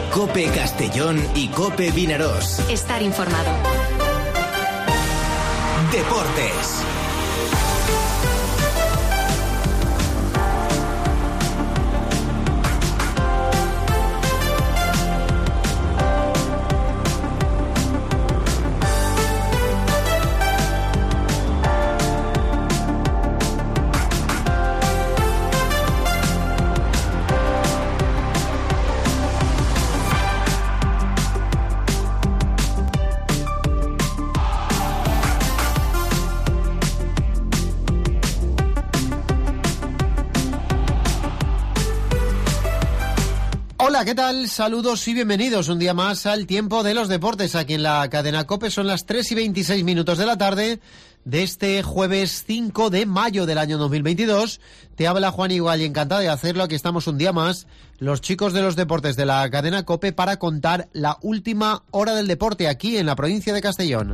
COPE Castellón y COPE Vinarós. Estar informado. Deportes. Hola, ¿qué tal? Saludos y bienvenidos un día más al Tiempo de los Deportes aquí en la cadena COPE. Son las 3:26 de la tarde de este jueves 5 de mayo del año 2022. Te habla Juan Igual y encantado de hacerlo. Aquí estamos un día más, los chicos de los deportes de la cadena COPE, para contar la última hora del deporte aquí en la provincia de Castellón.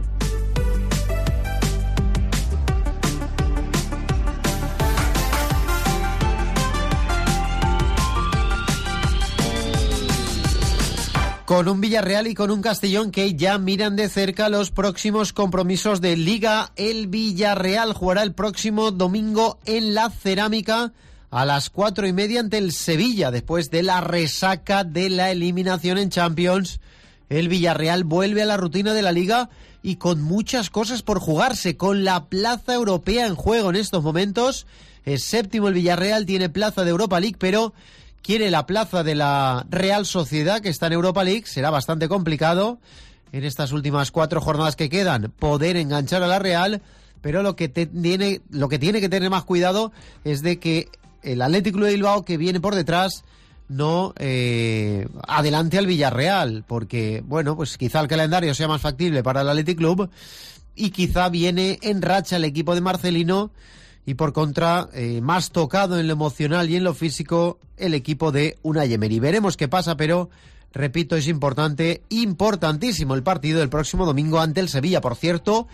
Con un Villarreal y con un Castellón que ya miran de cerca los próximos compromisos de Liga. El Villarreal jugará el próximo domingo en la Cerámica a las 4:30 ante el Sevilla. Después de la resaca de la eliminación en Champions, el Villarreal vuelve a la rutina de la Liga y con muchas cosas por jugarse, con la plaza europea en juego en estos momentos. Es séptimo el Villarreal, tiene plaza de Europa League, pero quiere la plaza de la Real Sociedad, que está en Europa League. Será bastante complicado en estas últimas 4 jornadas que quedan poder enganchar a la Real, pero lo que tiene que tener más cuidado es de que el Athletic Club de Bilbao, que viene por detrás, no adelante al Villarreal, porque, bueno, pues quizá el calendario sea más factible para el Athletic Club y quizá viene en racha el equipo de Marcelino, y por contra, más tocado en lo emocional y en lo físico, el equipo de Unai Emery. Veremos qué pasa, pero, repito, es importantísimo el partido del próximo domingo ante el Sevilla. Por cierto,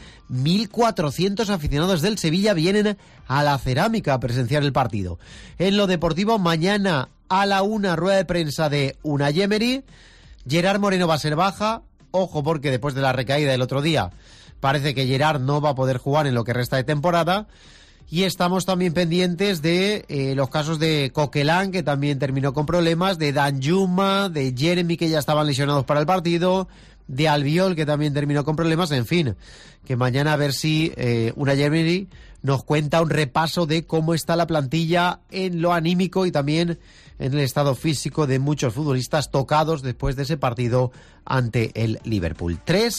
1.400 aficionados del Sevilla vienen a la Cerámica a presenciar el partido. En lo deportivo, mañana a la 1, rueda de prensa de Unai Emery. Gerard Moreno va a ser baja. Ojo, porque después de la recaída del otro día, parece que Gerard no va a poder jugar en lo que resta de temporada. Y estamos también pendientes de los casos de Coquelin, que también terminó con problemas, de Danjuma, de Jeremy, que ya estaban lesionados para el partido, de Albiol, que también terminó con problemas. En fin, que mañana a ver si Unai Emery nos cuenta un repaso de cómo está la plantilla en lo anímico y también en el estado físico de muchos futbolistas tocados después de ese partido ante el Liverpool.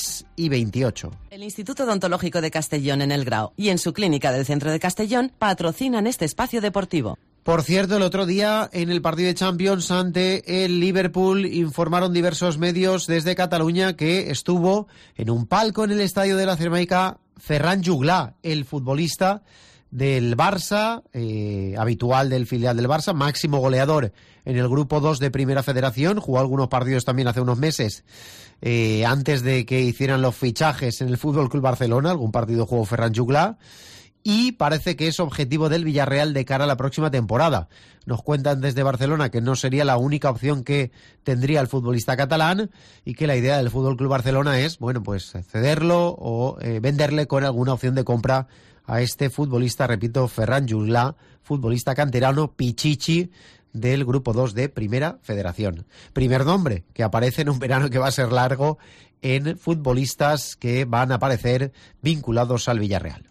3:28. El Instituto Odontológico de Castellón en El Grao y en su clínica del centro de Castellón patrocinan este espacio deportivo. Por cierto, el otro día en el partido de Champions ante el Liverpool informaron diversos medios desde Cataluña que estuvo en un palco en el estadio de la Cerámica Ferran Juglà, el futbolista del Barça, habitual del filial del Barça, máximo goleador en el grupo 2 de Primera Federación. Jugó algunos partidos también hace unos meses, antes de que hicieran los fichajes en el Fútbol Club Barcelona. Algún partido jugó Ferran Juglà. Y parece que es objetivo del Villarreal de cara a la próxima temporada. Nos cuentan desde Barcelona que no sería la única opción que tendría el futbolista catalán y que la idea del Fútbol Club Barcelona es, bueno, pues cederlo o venderle con alguna opción de compra a este futbolista, repito, Ferran Juglà, futbolista canterano, pichichi del Grupo 2 de Primera Federación. Primer nombre que aparece en un verano que va a ser largo en futbolistas que van a aparecer vinculados al Villarreal.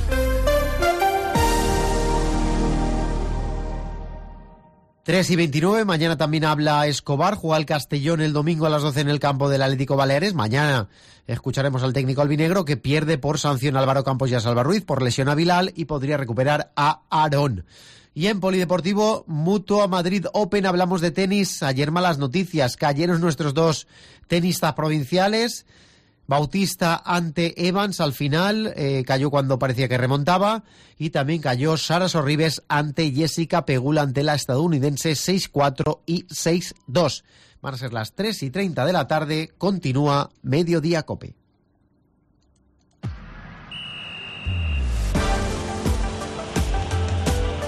3:29, mañana también habla Escobar, juega el Castellón el domingo a las 12 en el campo del Atlético Baleares. Mañana escucharemos al técnico albinegro, que pierde por sanción a Álvaro Campos y a Salva Ruiz, por lesión a Bilal, y podría recuperar a Aarón. Y en polideportivo, Mutua Madrid Open, hablamos de tenis. Ayer malas noticias, cayeron nuestros dos tenistas provinciales. Bautista ante Evans al final, cayó cuando parecía que remontaba, y también cayó Sara Sorribes ante Jessica Pegula, ante la estadounidense, 6-4 y 6-2. Van a ser las 3:30 de la tarde, continúa Mediodía Cope.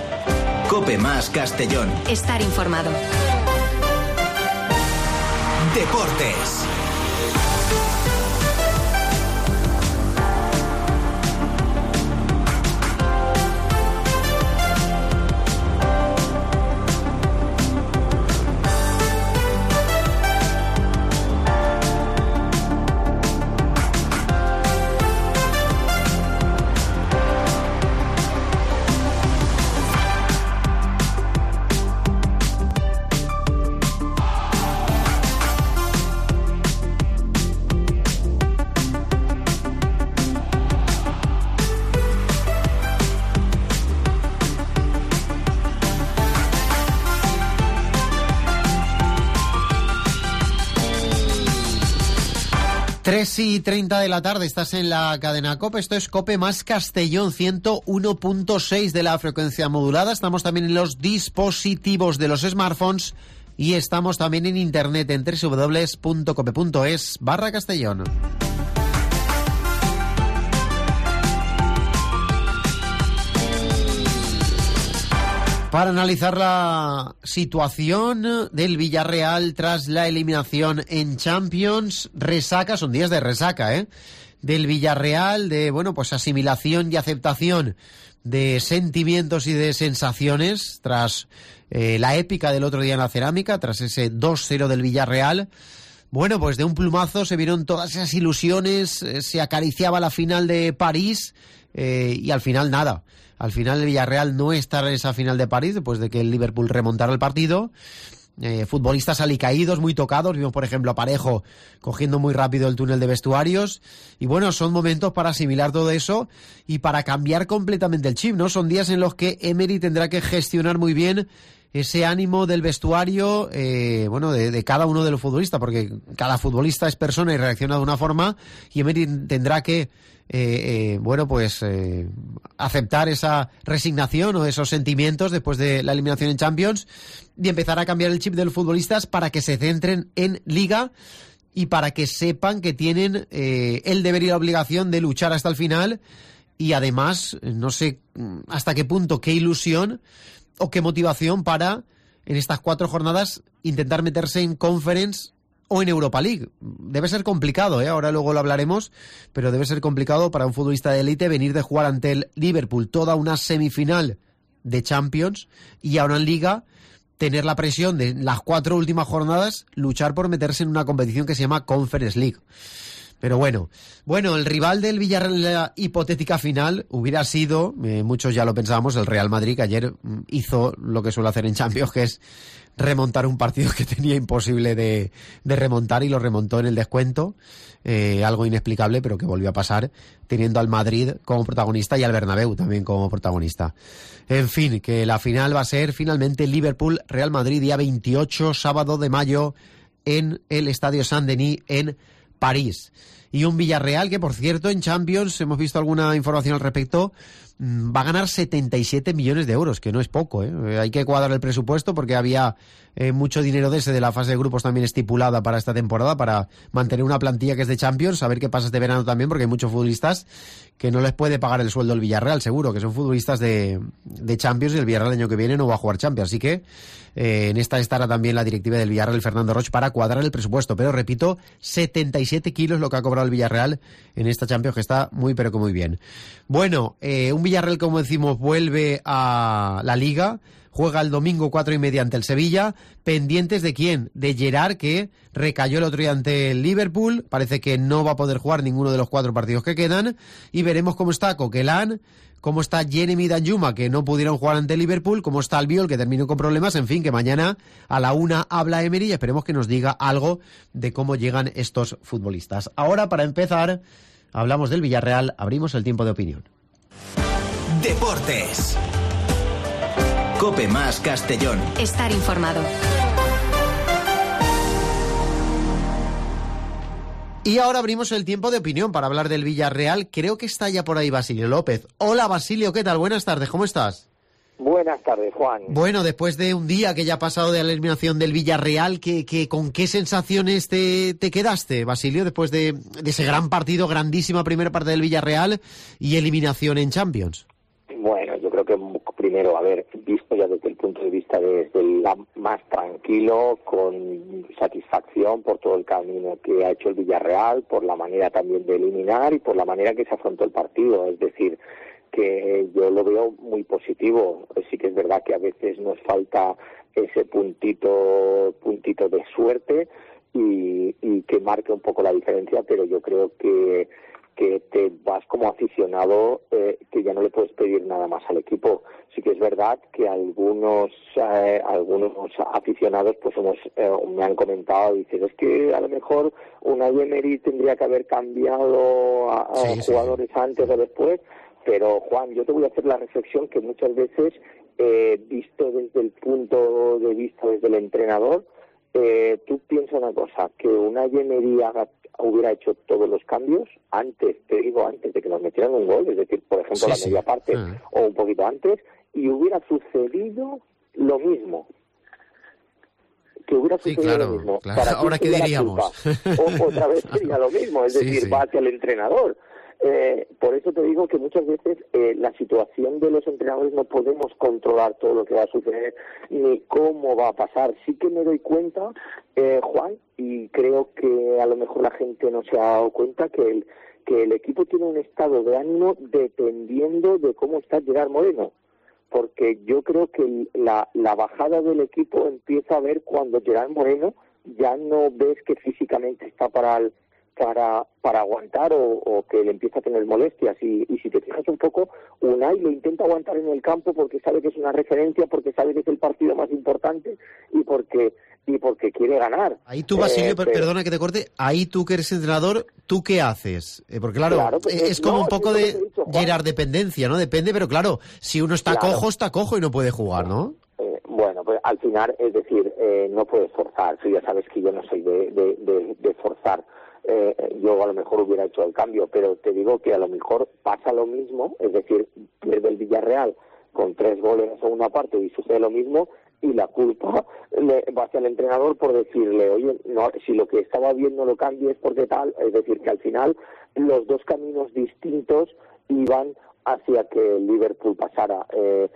Cope más Castellón. Estar informado. Deportes. Y 30 de la tarde, estás en la cadena COPE. Esto es COPE más Castellón, 101.6 de la frecuencia modulada. Estamos también en los dispositivos de los smartphones y estamos también en internet en www.cope.es/Castellón. Para analizar la situación del Villarreal tras la eliminación en Champions, resaca, son días de resaca, del Villarreal, de, pues asimilación y aceptación de sentimientos y de sensaciones tras la épica del otro día en la Cerámica, tras ese 2-0 del Villarreal. Pues de un plumazo se vieron todas esas ilusiones, se acariciaba la final de París y al final nada. Al final el Villarreal no está en esa final de París después de que el Liverpool remontara el partido. Futbolistas alicaídos, muy tocados. Vimos, por ejemplo, a Parejo cogiendo muy rápido el túnel de vestuarios. Y son momentos para asimilar todo eso y para cambiar completamente el chip, ¿no? Son días en los que Emery tendrá que gestionar muy bien ese ánimo del vestuario, de cada uno de los futbolistas, porque cada futbolista es persona y reacciona de una forma, y Emery tendrá que aceptar esa resignación o esos sentimientos después de la eliminación en Champions y empezar a cambiar el chip de los futbolistas para que se centren en Liga y para que sepan que tienen el deber y la obligación de luchar hasta el final. Y además, no sé hasta qué punto, qué ilusión o qué motivación para, en estas 4 jornadas, intentar meterse en Conference o en Europa League. Debe ser complicado, ahora luego lo hablaremos, pero debe ser complicado para un futbolista de élite venir de jugar ante el Liverpool toda una semifinal de Champions y ahora en Liga tener la presión de las 4 últimas jornadas luchar por meterse en una competición que se llama Conference League. Pero bueno, el rival del Villarreal en la hipotética final hubiera sido, muchos ya lo pensábamos, el Real Madrid, que ayer hizo lo que suele hacer en Champions, que es remontar un partido que tenía imposible de remontar, y lo remontó en el descuento, algo inexplicable, pero que volvió a pasar, teniendo al Madrid como protagonista y al Bernabéu también como protagonista. En fin, que la final va a ser finalmente Liverpool-Real Madrid, día 28, sábado de mayo, en el Estadio Saint-Denis, en París. Y un Villarreal que, por cierto, en Champions, hemos visto alguna información al respecto, va a ganar 77 millones de euros, que no es poco, Hay que cuadrar el presupuesto porque había mucho dinero de la fase de grupos también estipulada para esta temporada, para mantener una plantilla que es de Champions, a ver qué pasa este verano también, porque hay muchos futbolistas que no les puede pagar el sueldo el Villarreal, seguro, que son futbolistas de Champions, y el Villarreal el año que viene no va a jugar Champions, así que en esta estará también la directiva del Villarreal, Fernando Roch, para cuadrar el presupuesto, pero repito, 77 kilos lo que ha cobrado el Villarreal en esta Champions, que está muy pero que muy bien. Un Villarreal, como decimos, vuelve a la Liga, juega el domingo 4:30 ante el Sevilla, pendientes de quién, de Gerard, que recayó el otro día ante el Liverpool, parece que no va a poder jugar ninguno de los 4 partidos que quedan, y veremos cómo está Coquelin, cómo está Jeremy Danjuma, que no pudieron jugar ante el Liverpool, cómo está Albiol, que terminó con problemas, en fin, que mañana a la 1 habla Emery y esperemos que nos diga algo de cómo llegan estos futbolistas. Ahora, para empezar, hablamos del Villarreal, abrimos el tiempo de opinión. Deportes. COPE más Castellón. Estar informado. Y ahora abrimos el tiempo de opinión para hablar del Villarreal. Creo que está ya por ahí Basilio López. Hola Basilio, ¿qué tal? Buenas tardes, ¿cómo estás? Buenas tardes, Juan. Bueno, después de un día que ya ha pasado de la eliminación del Villarreal, ¿con qué sensaciones te quedaste, Basilio, después de ese gran partido, grandísima primera parte del Villarreal y eliminación en Champions? Bueno, yo creo que primero haber visto ya desde el punto de vista desde la más tranquilo, con satisfacción por todo el camino que ha hecho el Villarreal, por la manera también de eliminar y por la manera que se afrontó el partido. Es decir, que yo lo veo muy positivo. Sí que es verdad que a veces nos falta ese puntito de suerte y que marque un poco la diferencia, pero yo creo que te vas como aficionado, que ya no le puedes pedir nada más al equipo. Sí que es verdad que algunos aficionados pues me han comentado, dicen, es que a lo mejor Unai Emery tendría que haber cambiado a jugadores antes o después, pero Juan, yo te voy a hacer la reflexión que muchas veces, visto desde el punto de vista desde el entrenador, tú piensas una cosa, que Unai Emery hubiera hecho todos los cambios antes de que nos metieran un gol, es decir, por ejemplo, la media parte o un poquito antes, y hubiera sucedido lo mismo. Que hubiera sucedido lo mismo. Claro. Ahora, ¿qué diríamos? Otra vez sería lo mismo, es decir, va hacia el entrenador. Por eso te digo que muchas veces la situación de los entrenadores no podemos controlar todo lo que va a suceder ni cómo va a pasar. Sí que me doy cuenta, Juan, y creo que a lo mejor la gente no se ha dado cuenta que el equipo tiene un estado de ánimo dependiendo de cómo está Gerard Moreno. Porque yo creo que la bajada del equipo empieza a ver cuando Gerard Moreno ya no ves que físicamente está para aguantar o que le empieza a tener molestias y si te fijas un poco, Unai lo intenta aguantar en el campo porque sabe que es una referencia, porque sabe que es el partido más importante y porque quiere ganar. Ahí tú, Basilio, perdona que te corte, ahí tú que eres entrenador, ¿tú qué haces? Porque claro es como un poco de Gerard dependencia, ¿no? Depende, pero claro, si uno está cojo y no puede jugar, ¿no? Bueno, pues al final, es decir, no puedes forzar. Tú ya sabes que yo no soy de forzar. Yo a lo mejor hubiera hecho el cambio, pero te digo que a lo mejor pasa lo mismo, es decir, pierde el Villarreal con 3 goles en la segunda parte y sucede lo mismo y la culpa va hacia el entrenador por decirle, oye, no, si lo que estaba bien no lo cambies porque tal, es decir, que al final los dos caminos distintos iban hacia que el Liverpool pasara.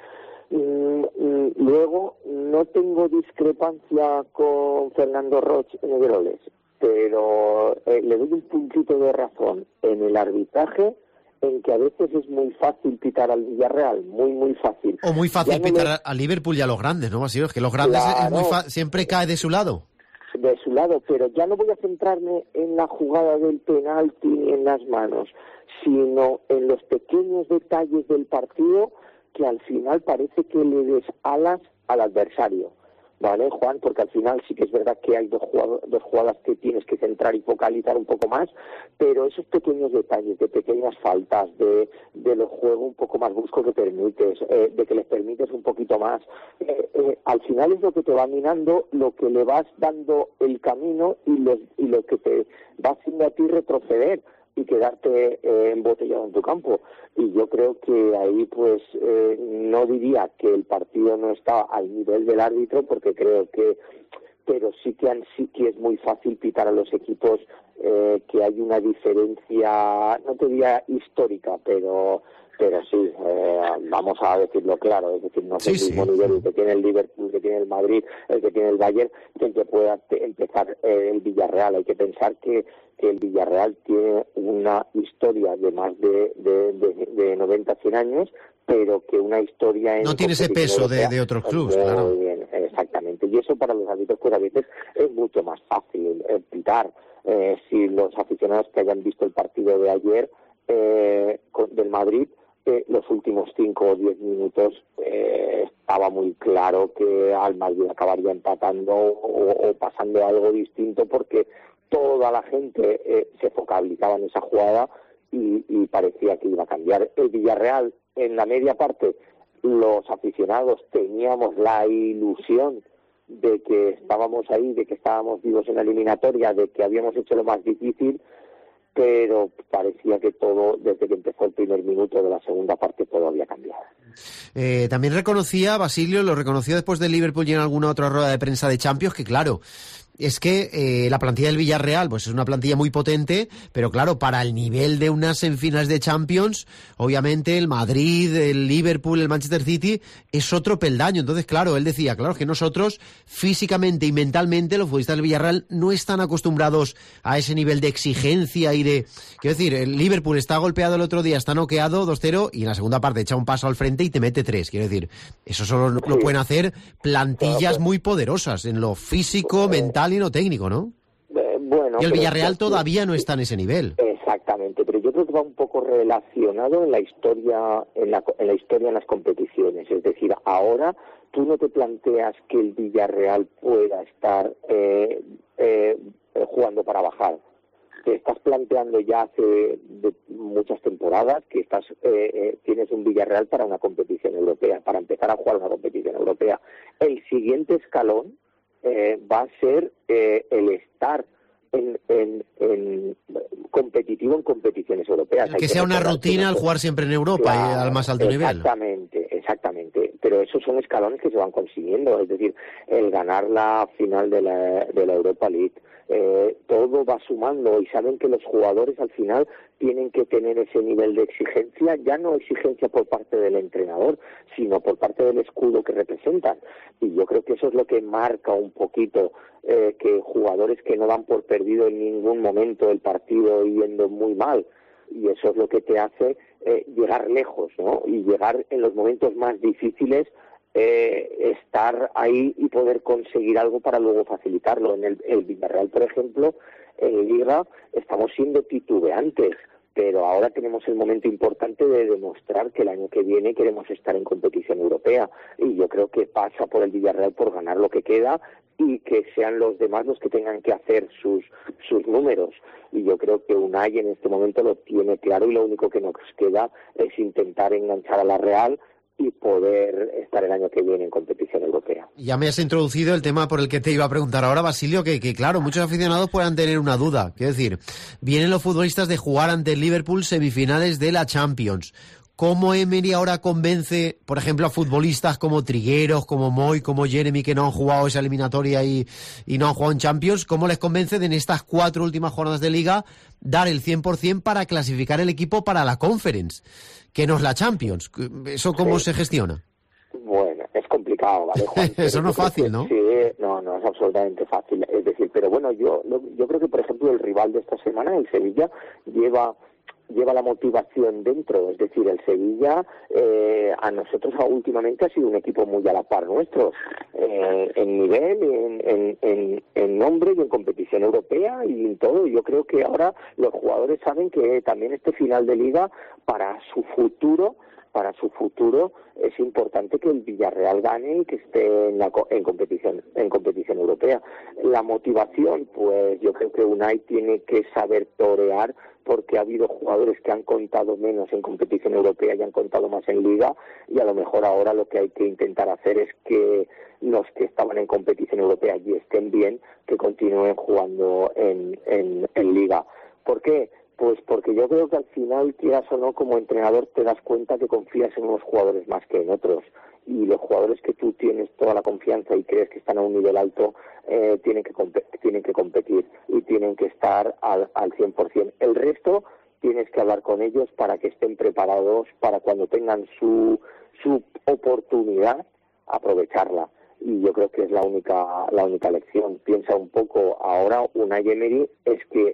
Luego, no tengo discrepancia con Fernando Roig en el goles, pero le doy un puntito de razón en el arbitraje, en que a veces es muy fácil pitar al Villarreal, muy fácil. O muy fácil pitar al Liverpool y a los grandes, ¿no, Basilio? Es que los grandes siempre cae de su lado. De su lado, pero ya no voy a centrarme en la jugada del penalti ni en las manos, sino en los pequeños detalles del partido que al final parece que le des alas al adversario. ¿Vale, Juan? Porque al final sí que es verdad que hay dos jugadas que tienes que centrar y focalizar un poco más, pero esos pequeños detalles, de pequeñas faltas, de los juegos un poco más bruscos que permites, de que les permites un poquito más, al final es lo que te va minando, lo que le vas dando el camino y lo que te va haciendo a ti retroceder y quedarte embotellado en tu campo. Y yo creo que ahí pues no diría que el partido no está al nivel del árbitro, porque creo que, pero sí que es muy fácil pitar a los equipos que hay una diferencia, no te diría histórica, pero sí, vamos a decirlo claro, es decir, no es el mismo nivel el que tiene el Liverpool, el que tiene el Madrid, el que tiene el Bayern, que el que pueda empezar el Villarreal. Hay que pensar que el Villarreal tiene una historia de más de 90, 100 años, pero que una historia... No tiene ese peso de otros clubes, claro. Muy bien, exactamente. Y eso para los árbitros pues a veces es mucho más fácil pitar. Si los aficionados que hayan visto el partido de ayer del Madrid, los últimos 5 o 10 minutos estaba muy claro que al Madrid acabaría empatando o pasando algo distinto, porque toda la gente se focalizaba en esa jugada y parecía que iba a cambiar. El Villarreal, en la media parte, los aficionados teníamos la ilusión de que estábamos ahí, de que estábamos vivos en la eliminatoria, de que habíamos hecho lo más difícil, pero parecía que todo, desde que empezó el primer minuto de la segunda parte, todo había cambiado. También reconocía, Basilio, lo reconoció después del Liverpool y en alguna otra rueda de prensa de Champions, que claro, es que la plantilla del Villarreal pues es una plantilla muy potente, pero claro, para el nivel de unas semifinales de Champions, obviamente el Madrid, el Liverpool, el Manchester City es otro peldaño. Entonces, claro, él decía, claro, que nosotros físicamente y mentalmente los futbolistas del Villarreal no están acostumbrados a ese nivel de exigencia y de... Quiero decir, el Liverpool está golpeado el otro día, está noqueado 2-0 y en la segunda parte echa un paso al frente y te mete 3. Quiero decir, eso solo lo pueden hacer plantillas muy poderosas en lo físico, mental y en lo técnico, ¿no? Bueno, y el Villarreal todavía no está en ese nivel. Exactamente, pero yo creo que va un poco relacionado en la historia, en la historia en las competiciones. Es decir, ahora tú no te planteas que el Villarreal pueda estar jugando para bajar. Te estás planteando ya hace muchas temporadas que tienes un Villarreal para una competición europea, para empezar a jugar una competición europea. El siguiente escalón va a ser el estar en competitivo en competiciones europeas. Que sea una rutina al jugar siempre en Europa, claro, y al más alto nivel. Exactamente. Pero esos son escalones que se van consiguiendo. Es decir, el ganar la final de la Europa League, todo va sumando y saben que los jugadores al final tienen que tener ese nivel de exigencia, ya no exigencia por parte del entrenador, sino por parte del escudo que representan. Y yo creo que eso es lo que marca un poquito que jugadores que no dan por perdido en ningún momento el partido yendo muy mal, y eso es lo que te hace llegar lejos, ¿no? Y llegar en los momentos más difíciles, estar ahí y poder conseguir algo para luego facilitarlo. En el Villarreal, por ejemplo, en Liga estamos siendo titubeantes, pero ahora tenemos el momento importante de demostrar que el año que viene queremos estar en competición europea, y yo creo que pasa por el Villarreal por ganar lo que queda y que sean los demás los que tengan que hacer sus números. Y yo creo que Unai en este momento lo tiene claro, y lo único que nos queda es intentar enganchar a la Real y poder estar el año que viene en competición europea. Ya me has introducido el tema por el que te iba a preguntar ahora, Basilio, que claro, muchos aficionados puedan tener una duda. Quiero decir, vienen los futbolistas de jugar ante el Liverpool semifinales de la Champions. ¿Cómo Emery ahora convence, por ejemplo, a futbolistas como Trigueros, como Moy, como Jeremy, que no han jugado esa eliminatoria y no han jugado en Champions? ¿Cómo les convence de en estas 4 últimas jornadas de Liga dar el 100% para clasificar el equipo para la Conference, que no es la Champions? ¿Eso cómo se gestiona? Bueno, es complicado, ¿vale, Juan? Eso no es fácil, ¿no? Sí, no es absolutamente fácil. Es decir, pero bueno, yo creo que, por ejemplo, el rival de esta semana, el Sevilla, lleva la motivación dentro. Es decir, el Sevilla a nosotros últimamente ha sido un equipo muy a la par nuestro, en nivel, en nombre y en competición europea y en todo. Yo creo que ahora los jugadores saben que también este final de Liga para su futuro es importante que el Villarreal gane y que esté en competición europea. La motivación, pues yo creo que Unai tiene que saber torear, porque ha habido jugadores que han contado menos en competición europea y han contado más en Liga, y a lo mejor ahora lo que hay que intentar hacer es que los que estaban en competición europea y estén bien, que continúen jugando en Liga. ¿Por qué? Pues porque yo creo que al final, quieras o no, como entrenador te das cuenta que confías en unos jugadores más que en otros, y los jugadores que tú tienes toda la confianza y crees que están a un nivel alto tienen que competir y tienen que estar al 100%. El resto tienes que hablar con ellos para que estén preparados para cuando tengan su oportunidad, aprovecharla. Y yo creo que es la única lección. Piensa un poco ahora, Unai Emery, es que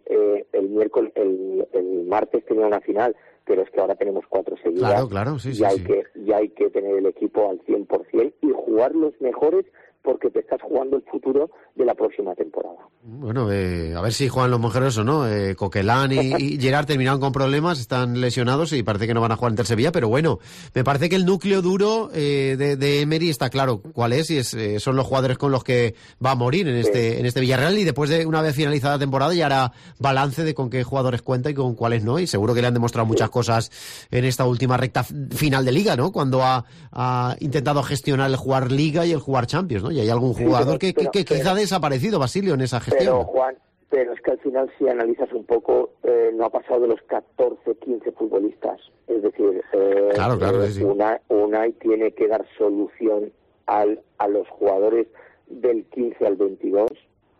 el martes tenía una final, pero es que ahora tenemos 4 seguidas. Claro, sí. Hay que tener el equipo al 100% y jugar los mejores, porque te estás jugando el futuro de la próxima temporada. Bueno, a ver si juegan los mejores o no. Coquelin y Gerard terminaron con problemas, están lesionados y parece que no van a jugar ante el Sevilla, pero bueno, me parece que el núcleo duro de Emery está claro cuál es, y son los jugadores con los que va a morir en este Villarreal, y después de una vez finalizada la temporada ya hará balance de con qué jugadores cuenta y con cuáles no, y seguro que le han demostrado muchas cosas en esta última recta final de Liga, ¿no? Cuando ha intentado gestionar el jugar Liga y el jugar Champions, ¿no? Y hay algún jugador que quizá ha desaparecido, Basilio, en esa gestión. Pero, Juan, es que al final, si analizas un poco, no ha pasado de los 14, 15 futbolistas. Es decir, claro, sí. Unai tiene que dar solución a los jugadores del 15 al 22,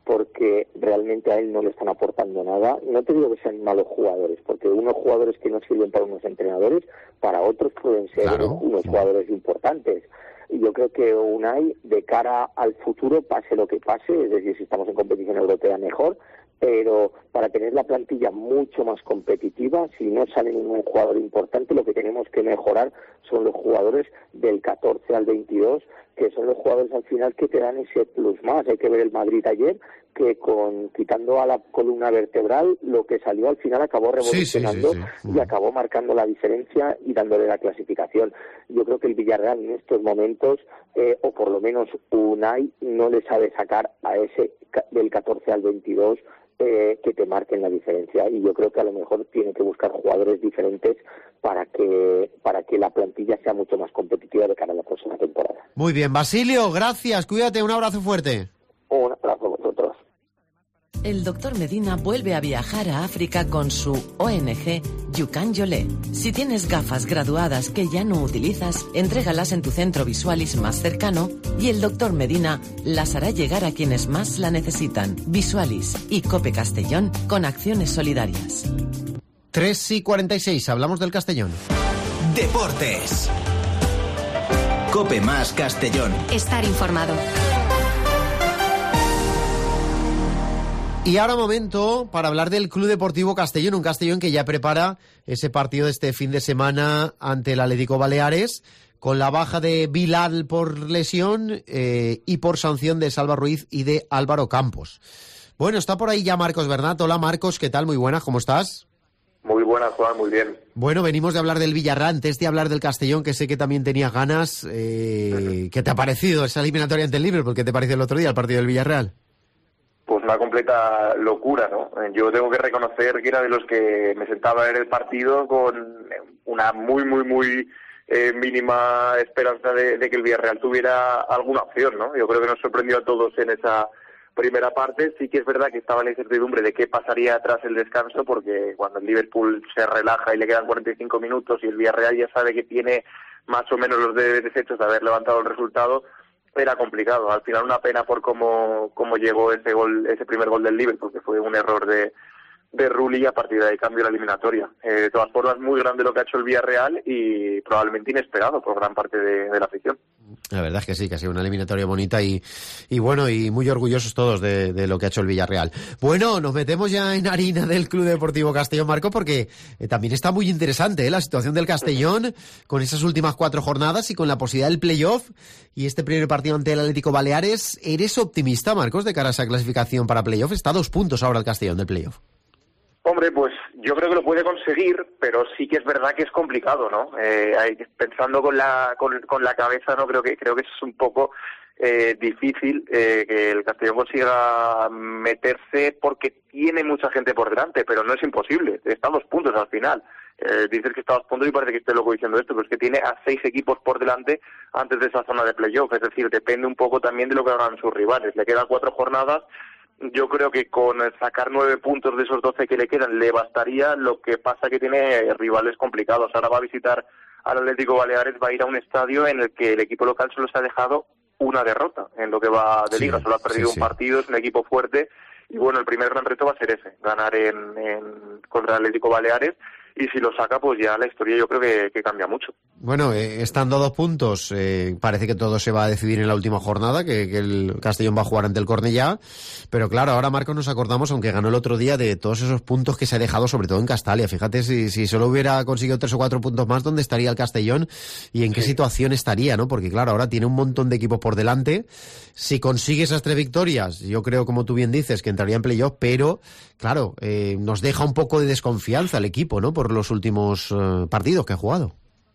porque realmente a él no le están aportando nada. No te digo que sean malos jugadores, porque unos jugadores que no sirven para unos entrenadores, para otros pueden ser unos jugadores importantes. Y yo creo que Unai, de cara al futuro, pase lo que pase, es decir, si estamos en competición europea mejor, pero para tener la plantilla mucho más competitiva, si no sale ningún jugador importante, lo que tenemos que mejorar son los jugadores del 14 al 22, que son los jugadores al final que te dan ese plus más. Hay que ver el Madrid ayer, que quitando a la columna vertebral, lo que salió al final acabó revolucionando y acabó marcando la diferencia y dándole la clasificación. Yo creo que el Villarreal en estos momentos, o por lo menos Unai, no le sabe sacar a ese del 14 al 22 que te marquen la diferencia, y yo creo que a lo mejor tiene que buscar jugadores diferentes para que la plantilla sea mucho más competitiva de cara a la próxima temporada. Muy bien, Basilio, gracias, cuídate, un abrazo fuerte. Un abrazo a vosotros. El doctor Medina vuelve a viajar a África con su ONG Yukan Yolé. Si tienes gafas graduadas que ya no utilizas, entrégalas en tu centro Visualis más cercano y el doctor Medina las hará llegar a quienes más la necesitan. Visualis y Cope Castellón con acciones solidarias. 3:46, hablamos del Castellón. Deportes. Cope más Castellón. Estar informado. Y ahora momento para hablar del Club Deportivo Castellón, un Castellón que ya prepara ese partido de este fin de semana ante el Atlético Baleares, con la baja de Bilal por lesión y por sanción de Salva Ruiz y de Álvaro Campos. Bueno, está por ahí ya Marcos Bernat. Hola Marcos, ¿qué tal? Muy buenas, ¿cómo estás? Muy buenas, Juan, muy bien. Bueno, venimos de hablar del Villarreal, antes de hablar del Castellón, que sé que también tenías ganas. ¿Qué te ha parecido esa eliminatoria ante el Liverpool? ¿Qué te pareció el otro día, el partido del Villarreal? Pues una completa locura, ¿no? Yo tengo que reconocer que era de los que me sentaba a ver el partido con una muy mínima esperanza de que el Villarreal tuviera alguna opción, ¿no? Yo creo que nos sorprendió a todos en esa primera parte. Sí que es verdad que estaba la incertidumbre de qué pasaría tras el descanso, porque cuando el Liverpool se relaja y le quedan 45 minutos y el Villarreal ya sabe que tiene más o menos los deberes hechos de haber levantado el resultado, era complicado. Al final una pena por cómo llegó ese primer gol del Liverpool, que fue un error de Rulli, y a partir de ahí cambió la eliminatoria. De todas formas, muy grande lo que ha hecho el Villarreal y probablemente inesperado por gran parte de la afición. La verdad es que sí, que ha sido una eliminatoria bonita y bueno, y muy orgullosos todos de lo que ha hecho el Villarreal. Bueno, nos metemos ya en harina del Club Deportivo Castellón, Marco, porque también está muy interesante la situación del Castellón con esas últimas 4 jornadas y con la posibilidad del playoff y este primer partido ante el Atlético Baleares. ¿Eres optimista, Marcos, de cara a esa clasificación para playoff? Está a 2 puntos ahora el Castellón del playoff. Hombre, pues yo creo que lo puede conseguir, pero sí que es verdad que es complicado, ¿no? Pensando con la cabeza, no creo que es un poco difícil que el Castellón consiga meterse, porque tiene mucha gente por delante, pero no es imposible. Está a 2 puntos al final. Dices que está a 2 puntos y parece que esté loco diciendo esto, pero es que tiene a 6 equipos por delante antes de esa zona de playoff. Es decir, depende un poco también de lo que hagan sus rivales. Le quedan 4 jornadas. Yo creo que con sacar 9 puntos de esos 12 que le quedan le bastaría. Lo que pasa que tiene rivales complicados. Ahora va a visitar al Atlético Baleares, va a ir a un estadio en el que el equipo local solo se ha dejado una derrota en lo que va de liga. Solo ha perdido un partido, es un equipo fuerte. Y bueno, el primer gran reto va a ser ese, ganar contra el Atlético Baleares. Y si lo saca, pues ya la historia yo creo que cambia mucho. Bueno, estando a 2 puntos, parece que todo se va a decidir en la última jornada, que el Castellón va a jugar ante el Cornellá. Pero claro, ahora, Marcos, nos acordamos, aunque ganó el otro día, de todos esos puntos que se ha dejado, sobre todo en Castalia. Fíjate, si solo hubiera conseguido 3 o 4 puntos más, ¿dónde estaría el Castellón y en qué situación estaría, ¿no? Porque claro, ahora tiene un montón de equipos por delante. Si consigue esas 3 victorias, yo creo, como tú bien dices, que entraría en playoff, pero claro, nos deja un poco de desconfianza el equipo, ¿no? Por los últimos partidos que ha jugado.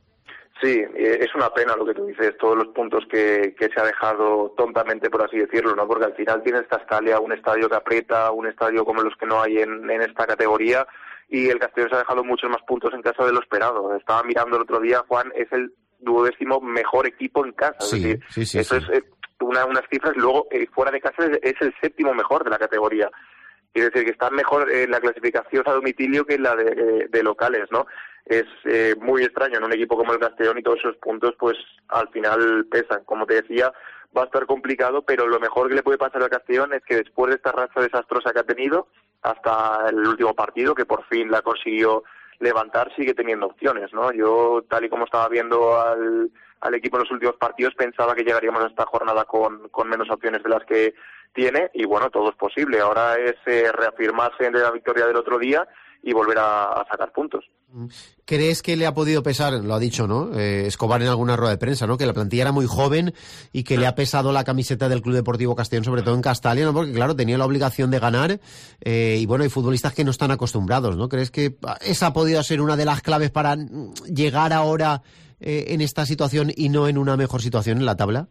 Sí, es una pena lo que tú dices, todos los puntos que se ha dejado tontamente, por así decirlo, ¿no? Porque al final tienes Castalia, un estadio que aprieta, un estadio como los que no hay en esta categoría, y el Castellón se ha dejado muchos más puntos en casa de lo esperado. Estaba mirando el otro día, Juan, es el 12º mejor equipo en casa. Sí, es decir, sí, eso es unas cifras. Luego, fuera de casa es el 7º mejor de la categoría. Quiere decir que está mejor la clasificación a domicilio que la de locales, ¿no? Es muy extraño en un equipo como el Castellón, y todos esos puntos pues al final pesan. Como te decía, va a estar complicado, pero lo mejor que le puede pasar al Castellón es que después de esta racha desastrosa que ha tenido, hasta el último partido, que por fin la consiguió levantar, sigue teniendo opciones, ¿no? Yo, tal y como estaba viendo al equipo en los últimos partidos, pensaba que llegaríamos a esta jornada con menos opciones de las que tiene, y bueno, todo es posible. Ahora es reafirmarse en la victoria del otro día y volver a sacar puntos. ¿Crees que le ha podido pesar, lo ha dicho, ¿no? Escobar en alguna rueda de prensa, ¿no? Que la plantilla era muy joven y que le ha pesado la camiseta del Club Deportivo Castellón, sobre todo en Castalia, ¿no? Porque claro, tenía la obligación de ganar y bueno, hay futbolistas que no están acostumbrados, ¿no? ¿Crees que esa ha podido ser una de las claves para llegar ahora en esta situación y no en una mejor situación en la tabla?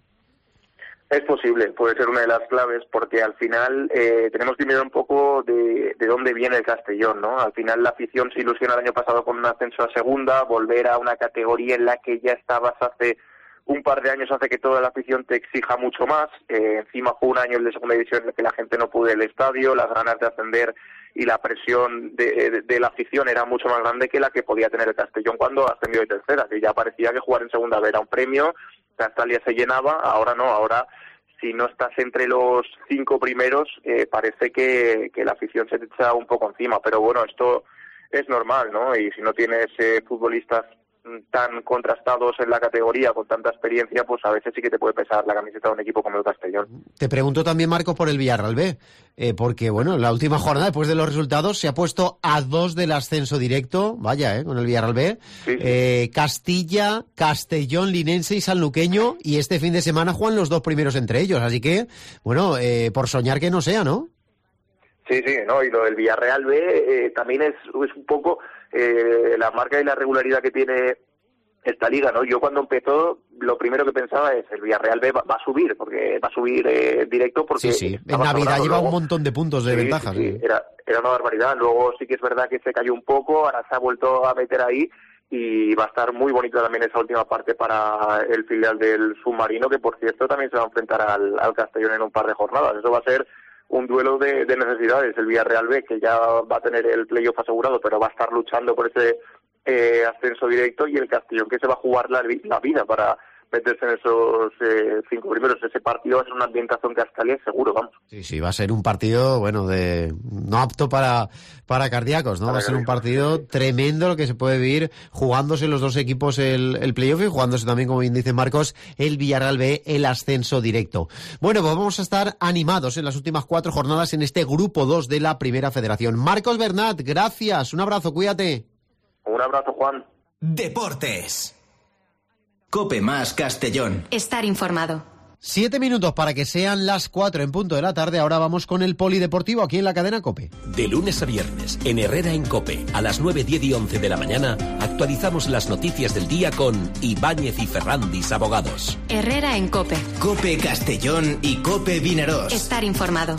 Es posible, puede ser una de las claves, porque al final tenemos que mirar un poco de dónde viene el Castellón, ¿no? Al final la afición se ilusiona el año pasado con un ascenso a segunda, volver a una categoría en la que ya estabas hace un par de años hace que toda la afición te exija mucho más. Encima fue un año el de segunda división en el que la gente no pudo ir al estadio, las ganas de ascender y la presión de la afición era mucho más grande que la que podía tener el Castellón cuando ascendió de tercera, que ya parecía que jugar en segunda era un premio. Castalia se llenaba, ahora no, ahora si no estás entre los 5 primeros, parece que la afición se te echa un poco encima, pero bueno, esto es normal, ¿no? Y si no tienes futbolistas tan contrastados en la categoría, con tanta experiencia, pues a veces sí que te puede pesar la camiseta de un equipo como el Castellón. Te pregunto también, Marcos, por el Villarreal B, porque bueno, la última jornada, después de los resultados, se ha puesto a 2 del ascenso directo, vaya, con el Villarreal B, sí. Castilla, Castellón, Linense y Sanluqueño, y este fin de semana juegan los 2 primeros entre ellos, así que, bueno, por soñar que no sea, ¿no? Sí, no, y lo del Villarreal B también es un poco la marca y la regularidad que tiene esta liga, ¿no? Yo cuando empezó, lo primero que pensaba es el Villarreal B va a subir, porque va a subir directo, porque... Sí, en Navidad lleva un montón de puntos de ventaja. Sí. Era una barbaridad. Luego sí que es verdad que se cayó un poco, ahora se ha vuelto a meter ahí, y va a estar muy bonita también esa última parte para el filial del Submarino, que por cierto también se va a enfrentar al Castellón en un par de jornadas. Eso va a ser un duelo de necesidades. El Villarreal B, que ya va a tener el playoff asegurado, pero va a estar luchando por ese ascenso directo, y el Castellón, que se va a jugar la vida para meterse en esos 5 primeros. Ese partido va a ser una ambientación Castalia seguro, vamos. Sí, va a ser un partido, bueno, no apto para cardíacos, ¿no? Va a ser un partido tremendo lo que se puede vivir jugándose los dos equipos el playoff y jugándose también, como bien dice Marcos, el Villarreal B, el ascenso directo. Bueno, pues vamos a estar animados en las últimas 4 jornadas en este grupo 2 de la Primera Federación. Marcos Bernat, gracias, un abrazo, cuídate. Un abrazo, Juan. Deportes. COPE más Castellón. Estar informado. 7 minutos para que sean las 4 en punto de la tarde. Ahora vamos con el polideportivo aquí en la cadena COPE. De lunes a viernes, en Herrera en COPE, a las 9, 10 y 11 de la mañana, actualizamos las noticias del día con Ibáñez y Ferrandis Abogados. Herrera en COPE. COPE Castellón y COPE Vinaròs. Estar informado.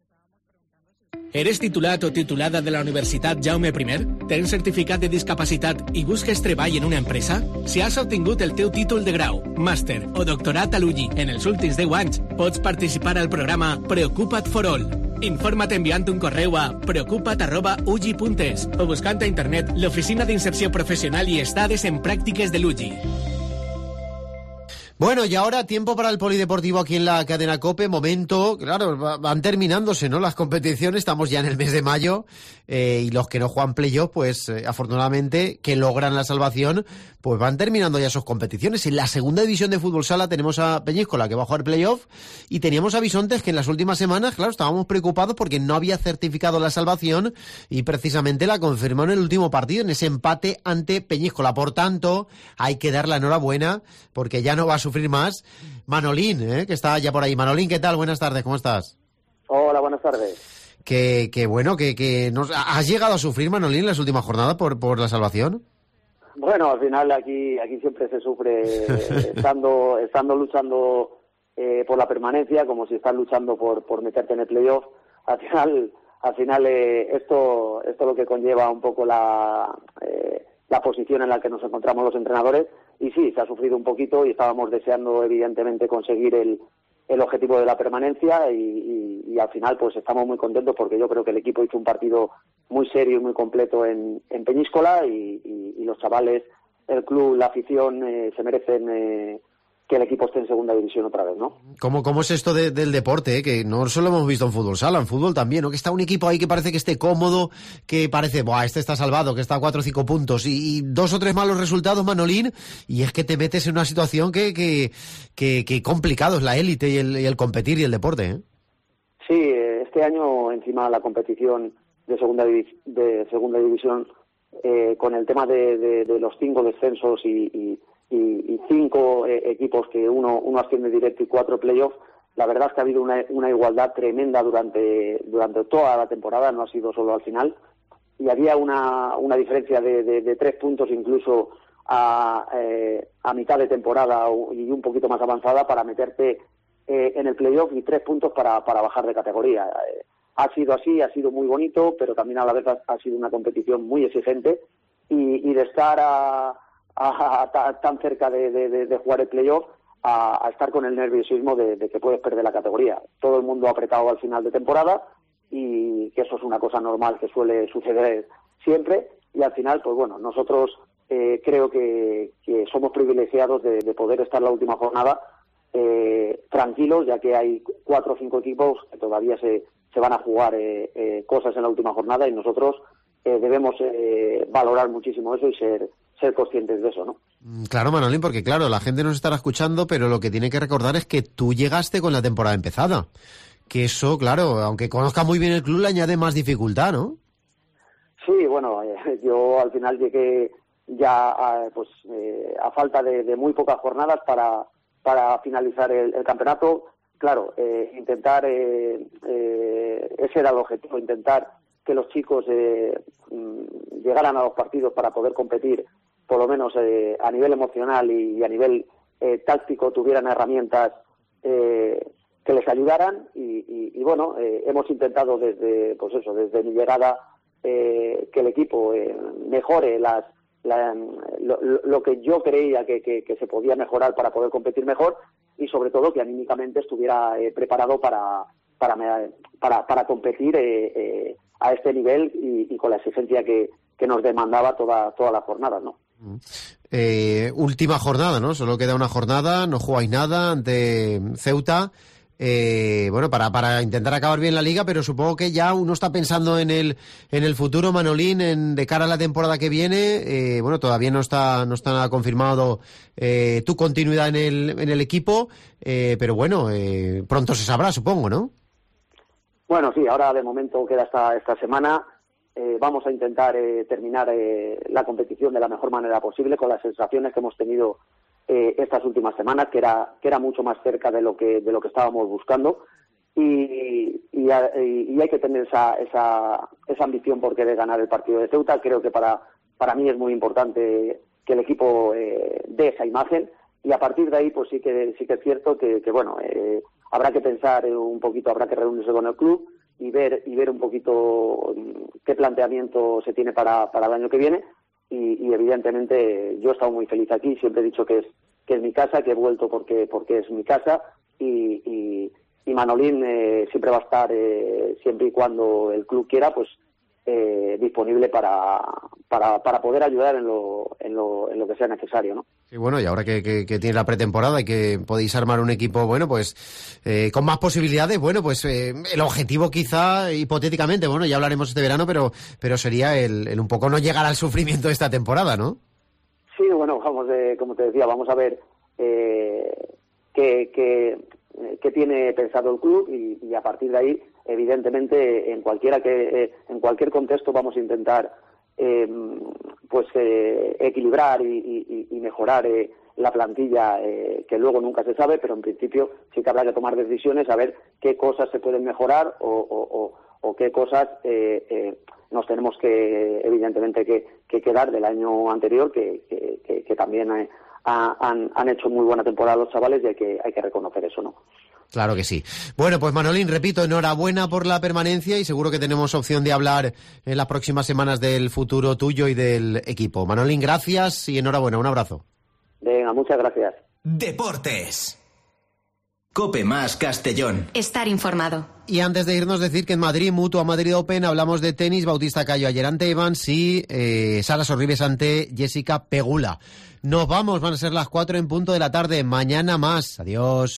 Eres titulat o titulada de la Universitat Jaume I? Tens certificat de discapacitat i busques treball en una empresa? Si has obtingut el teu títol de grau, màster o doctorat a l'UGI en els últims 10 anys, pots participar al programa Preocupa't for All. Informa't enviant un correu a preocupa't@ugi.es o buscant a internet l'Oficina d'Inserció Professional i Estades en Pràctiques de l'UGI. Bueno, y ahora tiempo para el polideportivo aquí en la cadena COPE. Momento, claro, van terminándose, ¿no? Las competiciones, estamos ya en el mes de mayo y los que no juegan playoff, pues afortunadamente que logran la salvación, pues van terminando ya sus competiciones. En la segunda división de fútbol sala tenemos a Peñíscola, que va a jugar playoff, y teníamos a Bisontes, que en las últimas semanas, claro, estábamos preocupados porque no había certificado la salvación y precisamente la confirmó en el último partido, en ese empate ante Peñíscola. Por tanto, hay que dar la enhorabuena porque ya no va a sufrir más Manolín, que está ya por ahí. Manolín, ¿qué tal? Buenas tardes, ¿cómo estás? Hola, buenas tardes. Que bueno, que ¿has llegado a sufrir, Manolín, en las últimas jornadas por la salvación? Bueno, al final aquí siempre se sufre estando luchando por la permanencia, como si estás luchando por meterte en el playoff. Al final esto lo que conlleva un poco la posición en la que nos encontramos los entrenadores, y sí, se ha sufrido un poquito y estábamos deseando evidentemente conseguir el objetivo de la permanencia y al final pues estamos muy contentos porque yo creo que el equipo hizo un partido muy serio y muy completo en Peñíscola y los chavales, el club, la afición se merecen el equipo esté en segunda división otra vez, ¿no? ¿Cómo es esto del deporte? Que no solo hemos visto en fútbol sala, en fútbol también, ¿no? Que está un equipo ahí que parece que esté cómodo, que parece, este está salvado, que está a 4 o 5 puntos, y 2 o 3 malos resultados, Manolín, y es que te metes en una situación que complicado es la élite y el competir y el deporte, ¿eh? Sí, este año encima la competición de segunda división, con el tema de los 5 descensos y 5 equipos que uno asciende directo y 4 playoffs, la verdad es que ha habido una igualdad tremenda durante toda la temporada, no ha sido solo al final, y había una diferencia de 3 puntos incluso a mitad de temporada y un poquito más avanzada para meterte en el playoff, y 3 puntos para bajar de categoría. Ha sido así, ha sido muy bonito, pero también a la vez ha sido una competición muy exigente, y de estar tan cerca de jugar el playoff a estar con el nerviosismo de que puedes perder la categoría. Todo el mundo ha apretado al final de temporada, y que eso es una cosa normal que suele suceder siempre, y al final, pues bueno, nosotros creo que somos privilegiados de poder estar la última jornada tranquilos, ya que hay 4 o 5 equipos que todavía se van a jugar cosas en la última jornada, y nosotros debemos valorar muchísimo eso y ser conscientes de eso, ¿no? Claro, Manolín, porque claro, la gente nos estará escuchando, pero lo que tiene que recordar es que tú llegaste con la temporada empezada. Que eso, claro, aunque conozca muy bien el club, le añade más dificultad, ¿no? Sí, bueno, yo al final llegué ya a falta de muy pocas jornadas para finalizar el campeonato. Claro, intentar, ese era el objetivo, intentar que los chicos llegaran a los partidos para poder competir, por lo menos a nivel emocional y a nivel táctico, tuvieran herramientas que les ayudaran, y bueno, hemos intentado desde mi llegada que el equipo mejore lo que yo creía que se podía mejorar para poder competir mejor, y sobre todo que anímicamente estuviera preparado para competir a este nivel y con la exigencia que nos demandaba toda la jornada, ¿no? Última jornada, ¿no? Solo queda una jornada, no jugáis nada ante Ceuta. Bueno, para intentar acabar bien la liga, pero supongo que ya uno está pensando en el futuro, Manolín, de cara a la temporada que viene. Bueno, todavía no está nada confirmado tu continuidad en el equipo, pero bueno, pronto se sabrá, supongo, ¿no? Bueno, sí, ahora de momento queda esta semana. Vamos a intentar terminar la competición de la mejor manera posible, con las sensaciones que hemos tenido estas últimas semanas, que era mucho más cerca de lo que estábamos buscando, y hay que tener esa ambición por querer ganar el partido de Ceuta. Creo que para mí es muy importante que el equipo dé esa imagen, y a partir de ahí pues sí que es cierto que bueno, habrá que pensar un poquito, habrá que reunirse con el club y ver un poquito qué planteamiento se tiene para el año que viene. Y evidentemente yo he estado muy feliz aquí, siempre he dicho que es mi casa, que he vuelto porque es mi casa, y Manolín siempre va a estar, siempre y cuando el club quiera, pues disponible para poder ayudar en lo que sea necesario, ¿no? Sí, bueno, y ahora que tiene la pretemporada y que podéis armar un equipo, bueno, pues con más posibilidades, bueno, pues el objetivo quizá, hipotéticamente, bueno, ya hablaremos este verano, pero sería el un poco no llegar al sufrimiento de esta temporada, ¿no? Sí, bueno, como te decía, vamos a ver qué tiene pensado el club, y a partir de ahí, evidentemente, en cualquier contexto vamos a intentar equilibrar y mejorar la plantilla, que luego nunca se sabe, pero en principio sí que habrá que tomar decisiones, a ver qué cosas se pueden mejorar o qué cosas nos tenemos que, evidentemente, que quedar del año anterior, que también han hecho muy buena temporada los chavales, y hay que reconocer eso, ¿no? Claro que sí. Bueno, pues Manolín, repito, enhorabuena por la permanencia, y seguro que tenemos opción de hablar en las próximas semanas del futuro tuyo y del equipo. Manolín, gracias y enhorabuena. Un abrazo. Venga, muchas gracias. Deportes. Cope más Castellón. Estar informado. Y antes de irnos, decir que en Madrid, Mutua Madrid Open, hablamos de tenis, Bautista Cayo ayer ante Evans y Sara Sorribes ante Jessica Pegula. Nos vamos, van a ser las 4 en punto de la tarde. Mañana más. Adiós.